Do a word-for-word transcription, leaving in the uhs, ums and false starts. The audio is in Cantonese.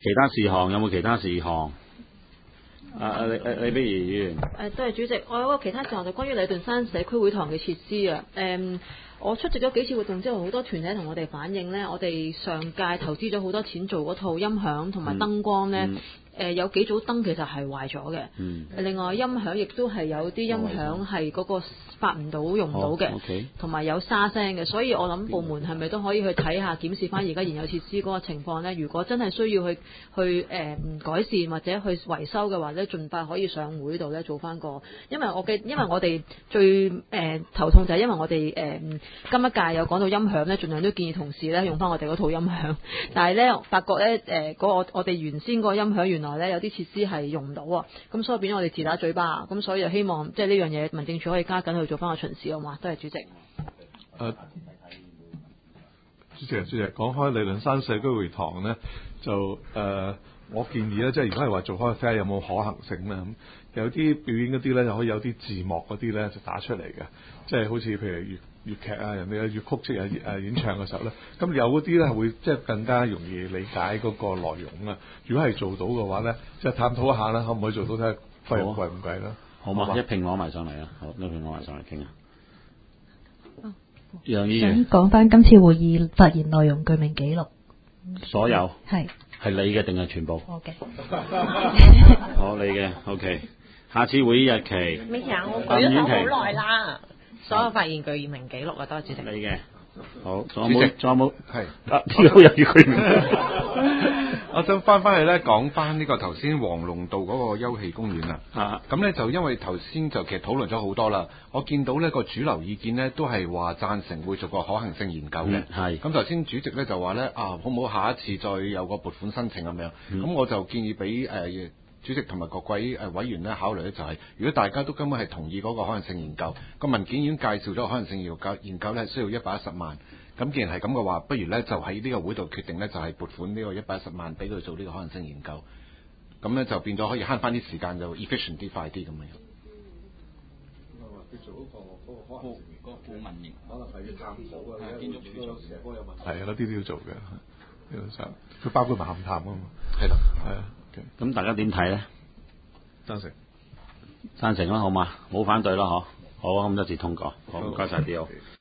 其他事項有冇其他事項？啊啊，李李李碧儀議員。 誒，多謝主席。我有個其他事項就關於禮頓山社區會堂嘅設施啊。誒，我出席咗幾次活動之後，好多團體同我哋反映呢，我哋上屆投資咗好多錢做嗰套音響同埋燈光呢。嗯嗯誒、呃、有幾組燈其實係壞咗嘅，嗯、另外音響亦都係有啲音響係嗰個發唔到用唔到嘅，同埋、哦 okay. 有沙聲嘅，所以我諗部門係咪都可以去睇下檢視翻而家現有設施嗰個情況呢？如果真係需要去去誒、呃、改善或者去維修嘅話呢，盡快可以上會度呢做翻個，因為我嘅因為我哋最誒、呃、頭痛就係因為我哋誒、呃、今一屆有講到音響呢，盡量都建議同事呢用翻我哋嗰套音響，但係呢，發覺呢，誒、呃、嗰、那個我哋原先嗰個音響原來咧有啲設施係用唔到啊，咁所以變咗我哋自打嘴巴，咁所以就希望即係呢樣嘢民政處可以加緊去做翻個巡視好嘛？多謝主席。誒、 呃，主席主席講開禮頓山社區會堂咧，就誒、呃、我建議咧，即係如果係話做開 fair 有冇可行性咧？咁有啲表演嗰啲咧，就可以有啲字幕嗰啲咧就打出嚟嘅，即係好似譬如粵粵劇啊，人哋嘅粵曲即係誒演唱嘅時候咧，咁有嗰啲咧會即係更加容易理解嗰個內容啊。如果係做到嘅話咧，即係探討一下啦，可唔可以做到睇下貴唔貴唔貴啦？ 好嘛，一併攞埋上嚟啊！好，一併攞埋上嚟傾啊！楊議員， 想講翻今次會議發言內容具名記錄。 所有係係你嘅定係全部？ 我嘅。 好，你嘅 OK。下次會議日期。 咩呀？我舉咗手好耐啦。所有發言具名記錄啊，多謝主席。 你嘅。好，仲有冇？仲有冇？ 係啊，呢個又要具名。 我想翻翻去咧，講翻呢個頭先黃龍道嗰個休憩公園啦。 啊， 咁咧就因為頭先就其實討論咗好多啦。我見到呢個主流意見呢，都係話贊成會做個可行性研究嘅。係、嗯。咁頭先主席咧就話咧啊，好唔好下一次再有個撥款申請咁樣？咁、嗯、我就建議俾誒、呃、主席同埋各位誒委員咧考慮咧，就係如果大家都根本係同意嗰個可能性研究，個文件已經介紹咗可能性研究研究咧需要一百一十萬。咁既然係咁嘅話，不如咧就喺呢個會度決定咧，就係撥款呢個一百一十萬俾佢做呢個可能性研究。咁咧就變咗可以慳翻啲時間，就 efficient 啲、快啲咁樣。佢做嗰個嗰個可能性嗰個顧問型，可能係要探討啊，建築署做時嗰個有問題。係啊，嗰啲都要做嘅。呢個就佢包括埋勘探啊嘛。係啦，係啊。 咁大家點睇咧？ 贊成， 贊成啦，好嘛？冇反對啦，嗬。好，咁多次通過。好，唔該晒啲。